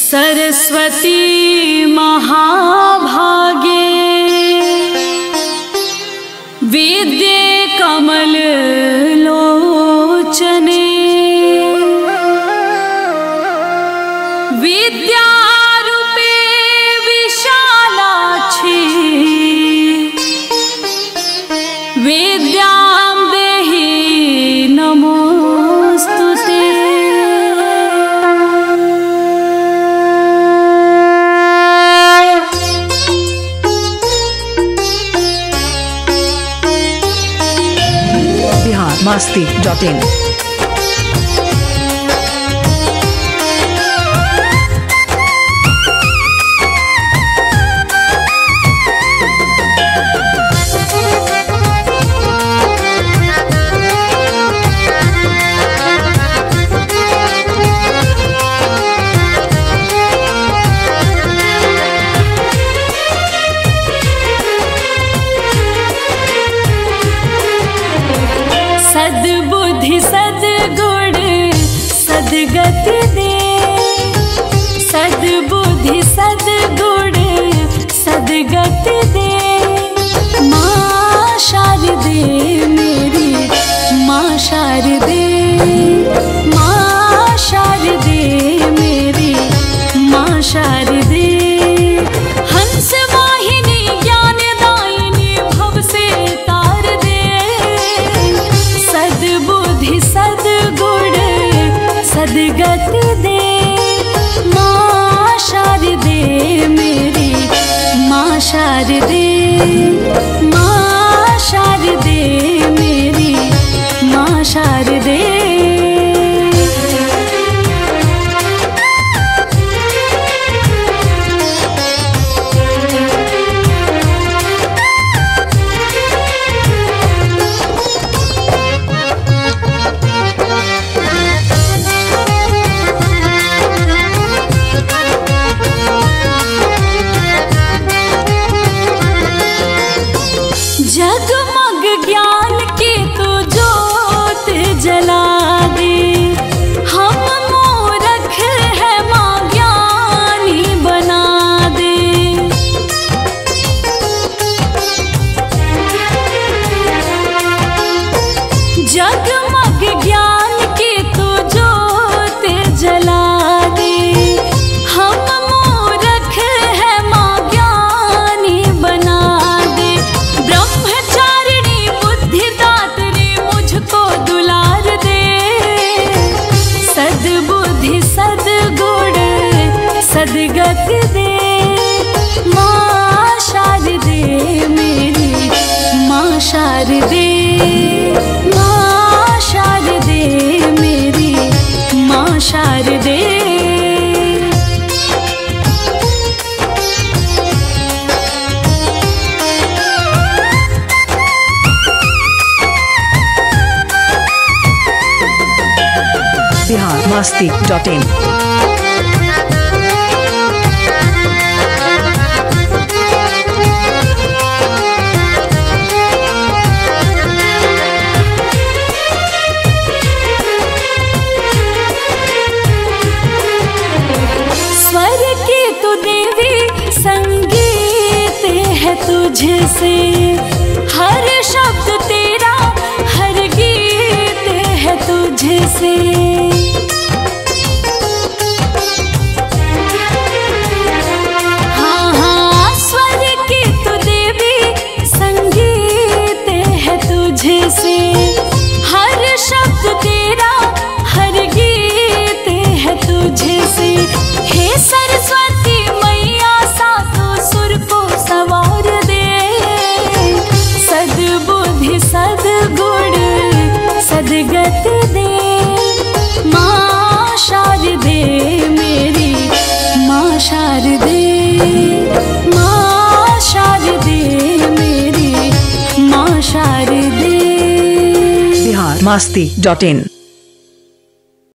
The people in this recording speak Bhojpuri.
सरस्वती महाभागे विद्ये कमललोचने विद्यारूपे विशालाक्षी विद्यां देहि नमोस्तुते। biharmasti.in सद्बुद्धि सद्गुण सद्गति दे, सद्बुद्धि सद्गुण सद्गति दे। माँ शारदे मेरी माँ शारदे, माँ शारदे मेरी माँ शारदे। हंस वाहिनी ज्ञानदायिनी भव से तार दे, सद्बुद्धि सद्गुण सद्गति दे। माँ शारदे मेरी माँ शारदे, माँ शारदे मेरी माँ शारदे। जगमग ज्ञान की तू ज्योत जला दे, हम मूरख है माँ ज्ञानी बना दे। जगमग ज्ञान की तू ज्योत जला दे, हम मूरख है माँ ज्ञानी बना दे। ब्रह्मचारिणी बुद्धिदात्री मुझको दुलार दे, सद्बुद्धि सद्गुण सद्गति दे। माँ शारदे मेरी माँ शारदे, माँ शारदे मेरी माँ शारदे। biharmasti.in स्वर की तू देवी संगीत है तुझसे, हर शब्द तेरा हर गीत है तुझसे। हाँ हाँ स्वर की तू देवी संगीत है तुझसे, हर शब्द तेरा हर गीत है तुझसे। हे सरस्वती मैया सातों सुर को सवार दे, सद्बुद्धि सद्गुण सद्गति दे। माँ शारदे मेरी माँ शारदे, माँ शारदे मेरी माँ शारदे। biharmasti.in